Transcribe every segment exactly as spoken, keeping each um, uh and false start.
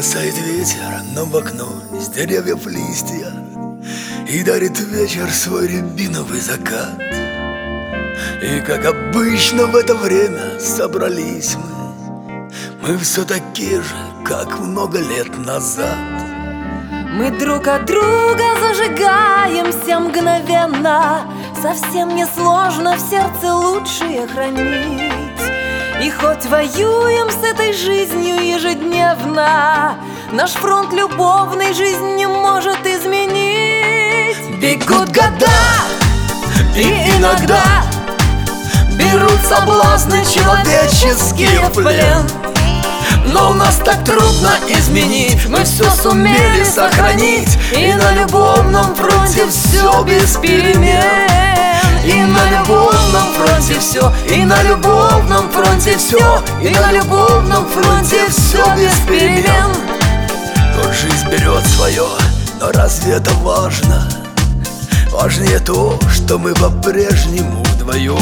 Бросает ветер нам в окно с деревьев листья и дарит вечер свой рябиновый закат. И как обычно в это время собрались мы, мы все такие же, как много лет назад. Мы друг от друга зажигаемся мгновенно, совсем не сложно в сердце лучшее хранить. И хоть воюем с этой жизнью ежедневно, наш фронт любовной жизнь не может изменить. Бегут года, и иногда берут соблазны человеческие в плен. Но нас так трудно изменить, мы все сумели сохранить. И на любовном фронте все без перемен. И на любовном фронте все, и на любовном фронте все, и на любовном фронте все без перемен. Вот жизнь берет свое, но разве это важно? Важнее то, что мы по-прежнему вдвоем.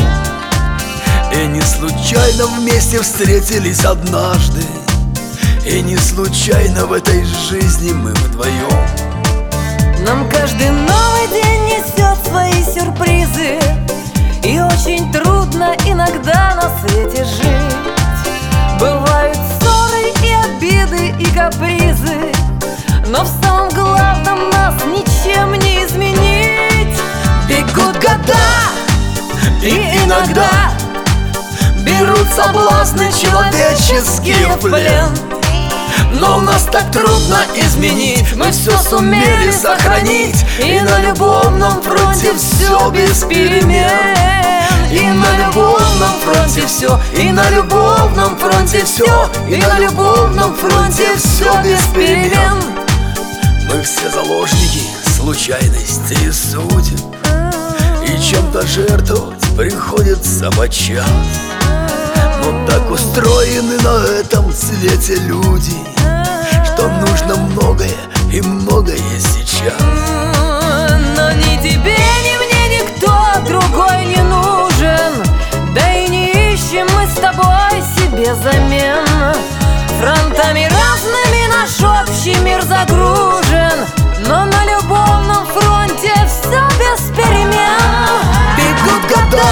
И не случайно вместе встретились однажды, и не случайно в этой жизни мы вдвоем. Нам каждый новый день несет свои сюрпризы, и очень трудно иногда на свете жить. Бывают ссоры и обиды и капризы, но в самом главном нас ничем не изменить. Бегут года, и иногда берут соблазны человеческие в плен. Но нас так трудно изменить, мы все сумели сохранить. И на любовном фронте все без перемен. И на любовном фронте все, и на любовном фронте все, и на любовном фронте все без перемен. Мы все заложники случайностей и судеб, и чем-то жертвовать приходится подчас. Но так устроены на этом свете люди, что нужно многое и многое сейчас. Но ни тебе, ни мне никто другой не нужен, да и не ищем мы с тобой себе замен. Фронтами разными наш общий мир загружен, но на любовном фронте все без перемен. Бегут года,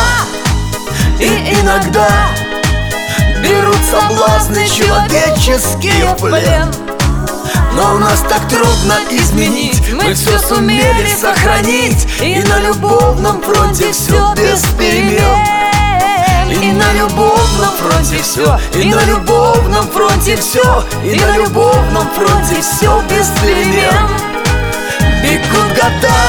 и иногда берут соблазны человеческие в плен. Но нас так трудно изменить, мы все сумели сохранить. И на любовном фронте все без перемен. И на любовном фронте все, и на любовном фронте все, и на любовном фронте все без перемен. Бегут года,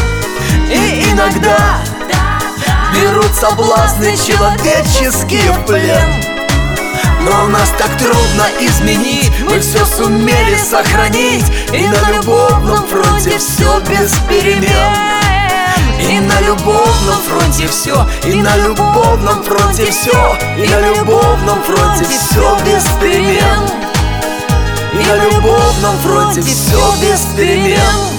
и иногда берут соблазны человеческие в плен. Но нас так трудно изменить, мы все сумели сохранить. И на любовном фронте все без перемен. И на любовном фронте все, и на любовном фронте все, и на любовном фронте все без перемен. И на любовном фронте все без перемен.